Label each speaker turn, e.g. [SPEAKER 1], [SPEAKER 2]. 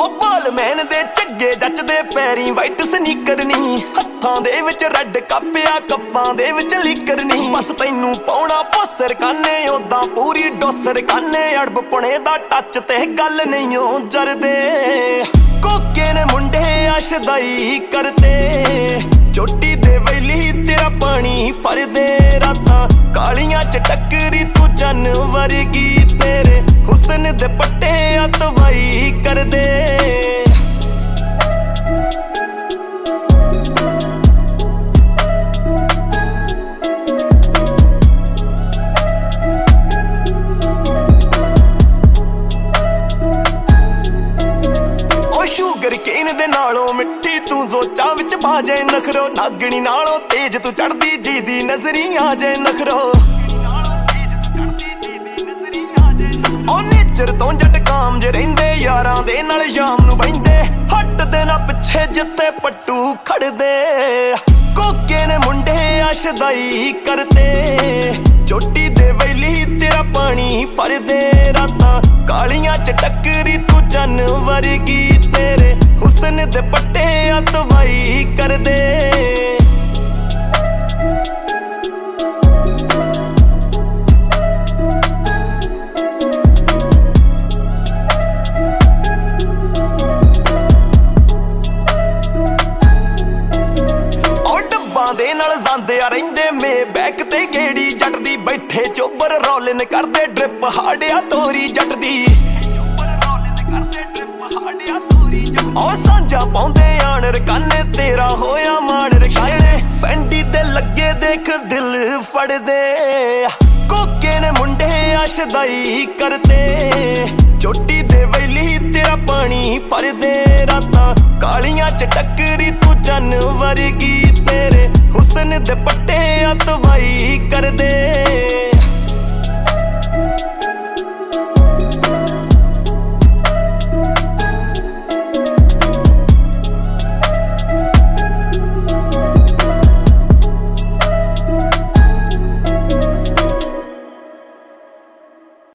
[SPEAKER 1] ਬਾਲ ਮੈਨ ਦੇ ਝੱਗੇ ਜੱਚਦੇ ਪੈਰੀਂ white sneaker ਨੀ ਹੱਥਾਂ ਦੇ ਵਿੱਚ ਰੈੱਡ ਕੱਪਿਆ ਕੱਪਾਂ ਦੇ ਵਿੱਚ ਲੀਕਰ ਨੀ ਬਸ ਤੈਨੂੰ ਪਾਉਣਾ ਪੋਸਰ ਕਾਨੇ ਉਦਾਂ ਪੂਰੀ ਡੋਸਰ ਕਾਨੇ ਅੜਬ ਪੁਣੇ ਦਾ ਟੱਚ ਤੇ ਗੱਲ ਨਹੀਂ ਓ ਜਰਦੇ ਕੋਕੇ ਨੇ ਮੁੰਡੇ ਅਸ਼ਦਾਈ ਕਰਤੇ ਚੋਟੀ ਦੇ ਵੈਲੀ ਤੇਰਾ ਪਾਣੀ ਭਰਦੇ ਰਾਤਾਂ ਕਾਲੀਆਂ ਚ ਟੱਕਰੀ ਤੂੰ ਚੰਨ ਵਰਗੀ ਤੇਰੇ ਹੁਸਨ ਦੇ ਪੱਟੇ ਅਤਵਾਈ ਕਰਦੇ ਕੇਨ ਦੇ ਨਾਲੋਂ ਮਿੱਠੀ ਤੂੰ ਜ਼ੋਚਾਂ ਵਿੱਚ ਬਾਜੇ ਨਖਰੋ ਨਾਗਣੀ ਨਾਲੋਂ ਤੇਜ ਤੂੰ ਚੜਦੀ ਜੀ ਦੀ ਨਜ਼ਰੀ ਆ ਜੇ ਨਖਰੋ ਉਹ ਨੇਚਰ ਤੋਂ ਜੱਟ ਕਾਮ ਜੇ ਰਹਿੰਦੇ ਯਾਰਾਂ ਦੇ ਨਾਲ ਸ਼ਾਮ ਨੂੰ ਬਹਿੰਦੇ ਹੱਟਦੇ ਨਾ ਪਿੱਛੇ ਜਿੱਤੇ ਪੱਟੂ ਖੜਦੇ ਕੋਕੇ ਨੇ ਮੁੰਡੇ ਅਸ਼ਦਾਈ ਕਰਤੇ ਚੋਟੀ ਦੇ ਵੈਲੀ ਤੇਰਾ ਪਾਣੀ ਭਰਦੇ ਰਾਤਾਂ ਕਾਲੀਆਂ ਚ ਟੱਕਰੀ ਤੂੰ ਚੰਨ ਵਰਗੀ ਤੇਰੇ ਹੁਸਨ ਦੇ ਪੱਟੇ ਅਤਵਾਈ ਕਰਦੇ ਦੇ ਨਾਲ ਜਾਂਦੇ ਆ ਰਹਿੰਦੇ ਮੇ ਬੈਕ ਤੇ ਗੇੜੀ ਜੱਟ ਦੀ ਬੈਠੇ ਚੋਬਰ ਰੋਲਿੰਗ ਕਰਦੇ ਡ੍ਰਿਪ ਹਾੜਿਆ ਤੋਰੀ ਜੱਟ ਦੀ ਉਹ ਸਾਂਝਾ ਪਾਉਂਦੇ ਆਣ ਰਕਾਨੇ ਤੇਰਾ ਹੋਇਆ ਮਾਣ ਰਕਾਣੇ ਫੈਂਡੀ ਤੇ ਲੱਗੇ ਦੇਖ ਦਿਲ ਫੜਦੇ ਕੋਕੇ ਨੇ ਮੁੰਡੇ ਅਸ਼ਦਾਈ ਕਰਤੇ ਚੋਟੀ ਦੇ ਵੈਲੀ ਤੇਰਾ ਪਾਣੀ ਭਰਦੇ ਰਾਤਾਂ ਕਾਲੀਆਂ ਚ ਟੱਕਰੀ ਤੂੰ ਚੰਨ ਵਰਗੀ ਤੇਰੇ ਹੁਸਨ ਦੇ ਪੱਟੇ ਅਤਵਾਈ ਕਰਦੇ